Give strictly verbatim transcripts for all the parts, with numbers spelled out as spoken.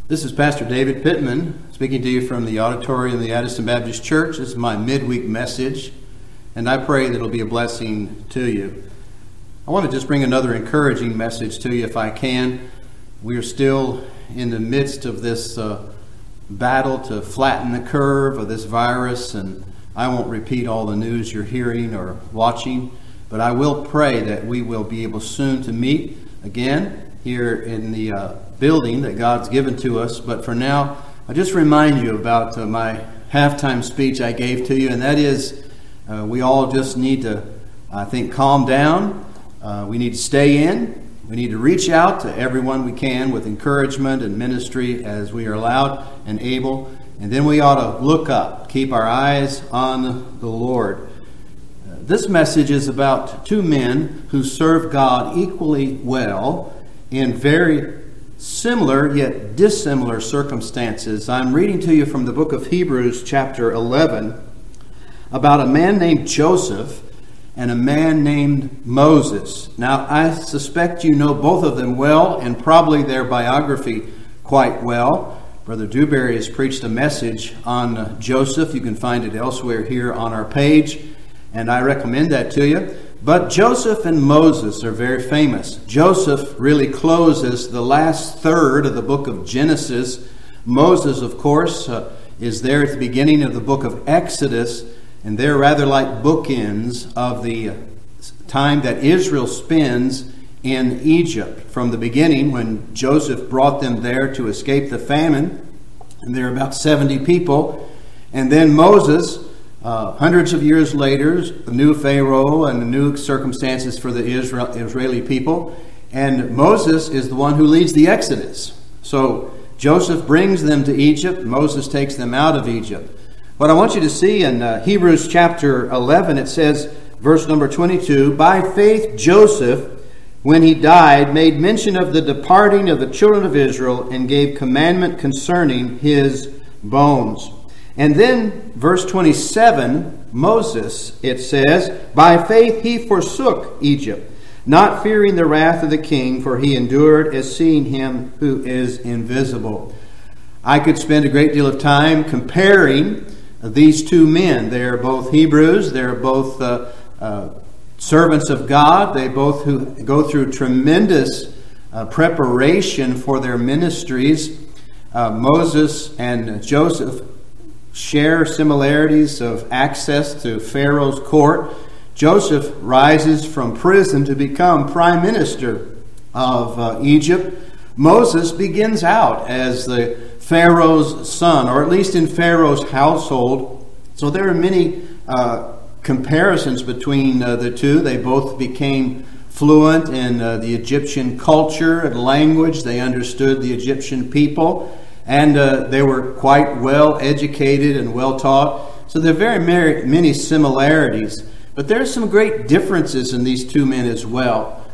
This is Pastor David Pittman speaking to you from the auditorium of the Addison Baptist Church. This is my midweek message, and I pray that it'll be a blessing to you. I want to just bring another encouraging message to you if I can. We are still in the midst of this uh, battle to flatten the curve of this virus, and I won't repeat all the news you're hearing or watching, but I will pray that we will be able soon to meet again here in the uh, building that God's given to us. But for now, I'll just remind you about uh, my halftime speech I gave to you, and that is uh, we all just need to, I think, calm down. Uh, we need to stay in. We need to reach out to everyone we can with encouragement and ministry as we are allowed and able. And then we ought to look up, keep our eyes on the Lord. Uh, this message is about two men who serve God equally well in very similar yet dissimilar circumstances. I'm reading to you from the book of Hebrews chapter eleven about a man named Joseph and a man named Moses. Now, I suspect you know both of them well and probably their biography quite well. Brother Dewberry has preached a message on Joseph. You can find it elsewhere here on our page, and I recommend that to you. But Joseph and Moses are very famous. Joseph really closes the last third of the book of Genesis. Moses, of course, uh, is there at the beginning of the book of Exodus, and they're rather like bookends of the time that Israel spends in Egypt. From the beginning, when Joseph brought them there to escape the famine, and there are about seventy people, and then Moses, Uh, hundreds of years later, the new Pharaoh and the new circumstances for the Israel, Israeli people. And Moses is the one who leads the Exodus. So Joseph brings them to Egypt. Moses takes them out of Egypt. What I want you to see in uh, Hebrews chapter eleven, it says, verse number twenty-two, "By faith Joseph, when he died, made mention of the departing of the children of Israel and gave commandment concerning his bones." And then, verse twenty-seven, Moses, it says, "By faith he forsook Egypt, not fearing the wrath of the king, for he endured as seeing him who is invisible." I could spend a great deal of time comparing these two men. They are both Hebrews. They are both uh, uh, servants of God. They both who go through tremendous uh, preparation for their ministries. Uh, Moses and Joseph share similarities of access to Pharaoh's court. Joseph rises from prison to become prime minister of uh, Egypt. Moses begins out as the Pharaoh's son, or at least in Pharaoh's household. So there are many uh, comparisons between uh, the two. They both became fluent in uh, the Egyptian culture and language. They understood the Egyptian people. And uh, they were quite well educated and well taught. So there are very many similarities. But there are some great differences in these two men as well.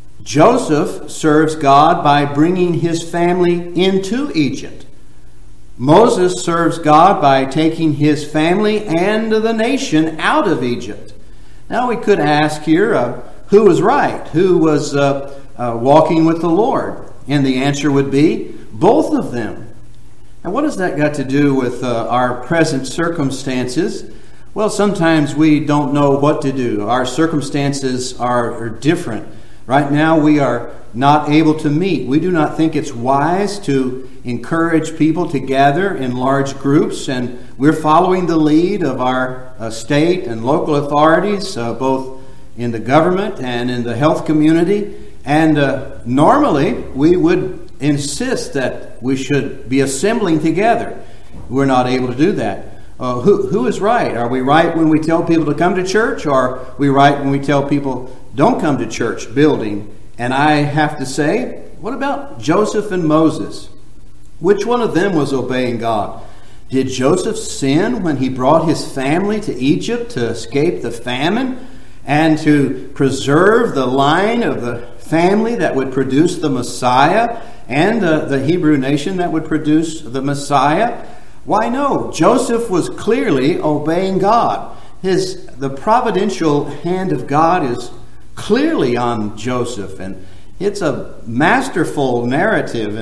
Joseph serves God by bringing his family into Egypt. Moses serves God by taking his family and the nation out of Egypt. Now we could ask here, uh, who was right? Who was uh, uh, walking with the Lord? And the answer would be both of them. And what has that got to do with uh, our present circumstances? Well, sometimes we don't know what to do. Our circumstances are, are different. Right now we are not able to meet. We do not think it's wise to encourage people to gather in large groups, and we're following the lead of our uh, state and local authorities, uh, both in the government and in the health community. And uh, normally we would insist that we should be assembling together. We're not able to do that. Uh, who, who is right? Are we right when we tell people to come to church, or are we right when we tell people don't come to church building? And I have to say, what about Joseph and Moses? Which one of them was obeying God? Did Joseph sin when he brought his family to Egypt to escape the famine and to preserve the line of the family that would produce the Messiah and uh, the Hebrew nation that would produce the Messiah? Why, no. Joseph was clearly obeying God. His the providential hand of God is clearly on Joseph, and it's a masterful narrative. And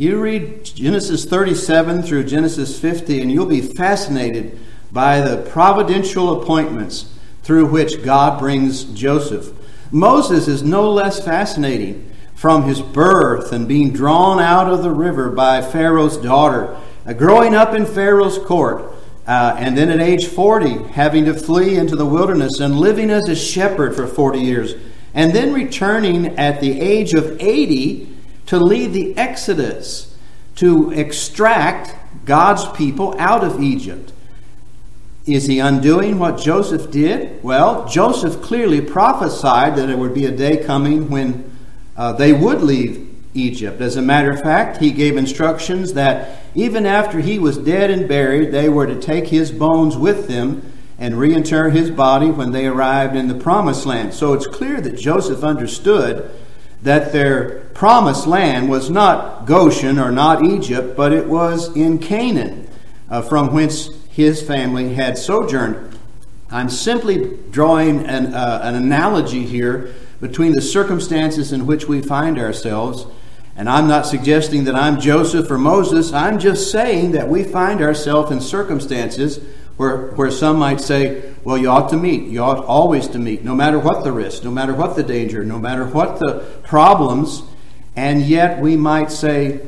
You read Genesis thirty-seven through Genesis fifty, and you'll be fascinated by the providential appointments through which God brings Joseph. Moses is no less fascinating, from his birth and being drawn out of the river by Pharaoh's daughter, uh, growing up in Pharaoh's court, uh, and then at age forty, having to flee into the wilderness and living as a shepherd for forty years, and then returning at the age of eighty to lead the Exodus, to extract God's people out of Egypt. Is he undoing what Joseph did? Well, Joseph clearly prophesied that there would be a day coming when uh, they would leave Egypt. As a matter of fact, he gave instructions that even after he was dead and buried, they were to take his bones with them and reinter his body when they arrived in the Promised Land. So it's clear that Joseph understood that their Promised Land was not Goshen or not Egypt, but it was in Canaan, uh, from whence his family had sojourned. I'm simply drawing an, uh, an analogy here between the circumstances in which we find ourselves. And I'm not suggesting that I'm Joseph or Moses. I'm just saying that we find ourselves in circumstances where, where some might say, well, you ought to meet. You ought always to meet, no matter what the risk, no matter what the danger, no matter what the problems. And yet we might say,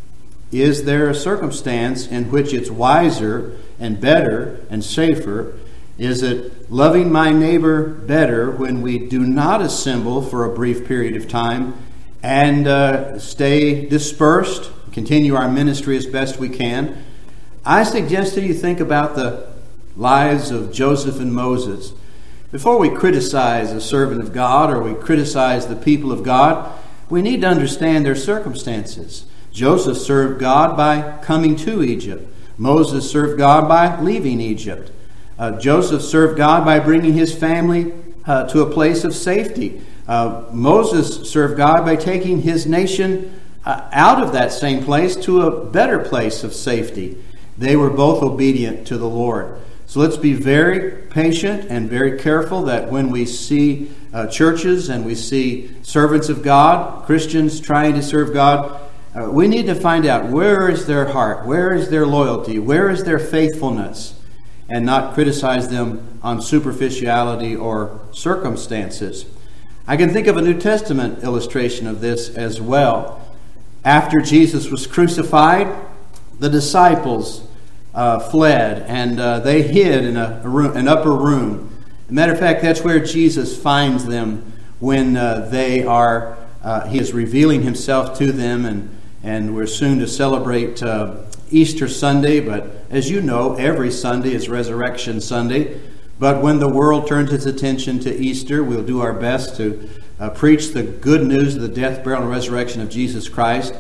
is there a circumstance in which it's wiser and better and safer? Is it loving my neighbor better when we do not assemble for a brief period of time and uh, stay dispersed, continue our ministry as best we can? I suggest that you think about the lives of Joseph and Moses. Before we criticize a servant of God or we criticize the people of God, we need to understand their circumstances. Joseph served God by coming to Egypt. Moses served God by leaving Egypt. Uh, Joseph served God by bringing his family uh, to a place of safety. Uh, Moses served God by taking his nation uh, out of that same place to a better place of safety. They were both obedient to the Lord. So let's be very patient and very careful that when we see uh, churches and we see servants of God, Christians trying to serve God, uh, we need to find out where is their heart, where is their loyalty, where is their faithfulness, and not criticize them on superficiality or circumstances. I can think of a New Testament illustration of this as well. After Jesus was crucified, the disciples uh, fled and uh, they hid in a, a room, an upper room. As a matter of fact, that's where Jesus finds them when uh, they are, uh, he is revealing himself to them, and, and we're soon to celebrate uh, Easter Sunday, but as you know, every Sunday is Resurrection Sunday. But when the world turns its attention to Easter, we'll do our best to uh, preach the good news of the death, burial, and resurrection of Jesus Christ.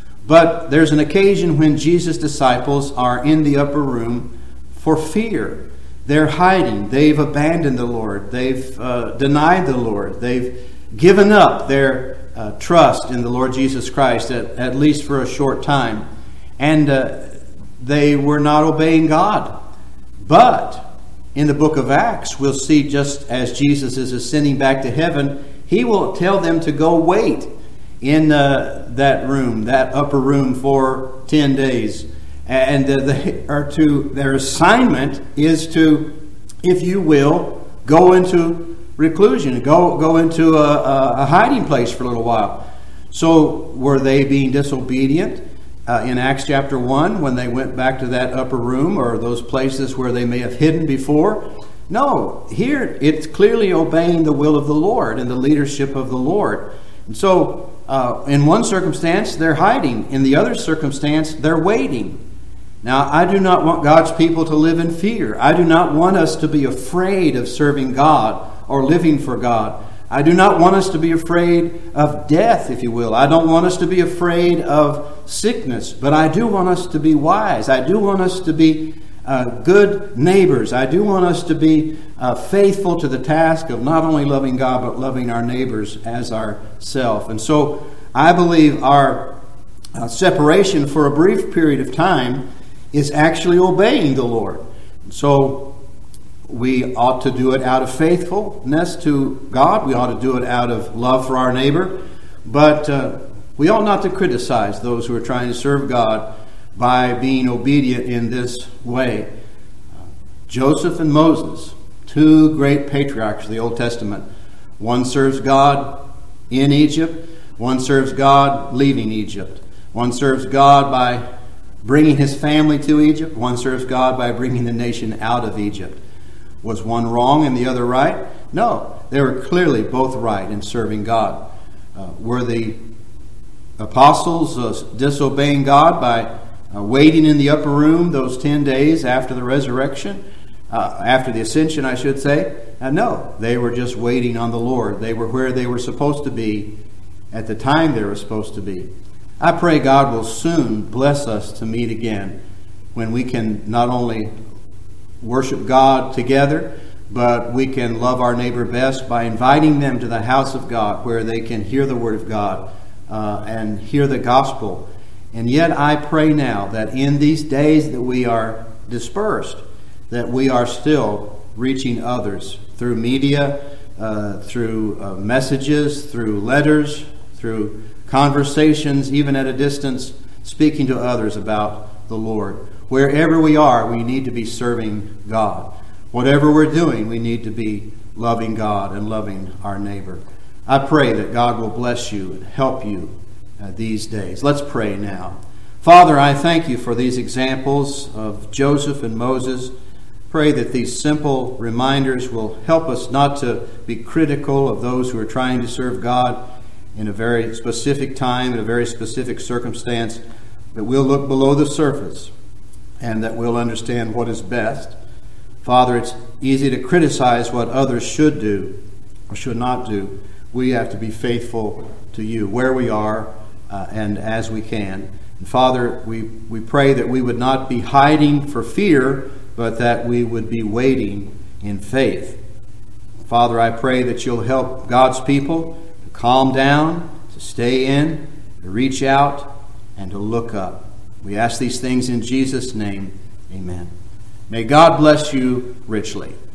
But there's an occasion when Jesus' disciples are in the upper room for fear. They're hiding. They've abandoned the Lord. They've uh, denied the Lord. They've given up their uh, trust in the Lord Jesus Christ, at, at least for a short time. And uh, they were not obeying God. But in the book of Acts, we'll see just as Jesus is ascending back to heaven, he will tell them to go wait in uh, that room, that upper room, for ten days. And uh, they are to, their assignment is to, if you will, go into reclusion, go, go into a, a hiding place for a little while. So were they being disobedient? Uh, in Acts chapter one, when they went back to that upper room or those places where they may have hidden before? No, here it's clearly obeying the will of the Lord and the leadership of the Lord. And so uh, in one circumstance, they're hiding. In the other circumstance, they're waiting. Now, I do not want God's people to live in fear. I do not want us to be afraid of serving God or living for God. I do not want us to be afraid of death, if you will. I don't want us to be afraid of sickness, but I do want us to be wise. I do want us to be uh, good neighbors. I do want us to be uh, faithful to the task of not only loving God, but loving our neighbors as ourselves. And so I believe our uh, separation for a brief period of time is actually obeying the Lord. So we ought to do it out of faithfulness to God. We ought to do it out of love for our neighbor. But uh, We ought not to criticize those who are trying to serve God by being obedient in this way. Joseph and Moses, two great patriarchs of the Old Testament. One serves God in Egypt. One serves God leaving Egypt. One serves God by bringing his family to Egypt. One serves God by bringing the nation out of Egypt. Was one wrong and the other right? No, they were clearly both right in serving God. Uh, were the apostles uh, disobeying God by uh, waiting in the upper room those ten days after the resurrection? Uh, after the ascension, I should say? Uh, no, they were just waiting on the Lord. They were where they were supposed to be at the time they were supposed to be. I pray God will soon bless us to meet again when we can not only worship God together, but we can love our neighbor best by inviting them to the house of God where they can hear the word of God uh, and hear the gospel. And yet I pray now that in these days that we are dispersed, that we are still reaching others through media, uh, through uh, messages, through letters, through conversations, even at a distance, speaking to others about the Lord. Wherever we are, we need to be serving God. Whatever we're doing, we need to be loving God and loving our neighbor. I pray that God will bless you and help you uh, these days. Let's pray now. Father, I thank you for these examples of Joseph and Moses. Pray that these simple reminders will help us not to be critical of those who are trying to serve God in a very specific time, in a very specific circumstance, but we'll look below the surface and that we'll understand what is best. Father, it's easy to criticize what others should do or should not do. We have to be faithful to you where we are uh, and as we can. And Father, we, we pray that we would not be hiding for fear, but that we would be waiting in faith. Father, I pray that you'll help God's people to calm down, to stay in, to reach out, and to look up. We ask these things in Jesus' name. Amen. May God bless you richly.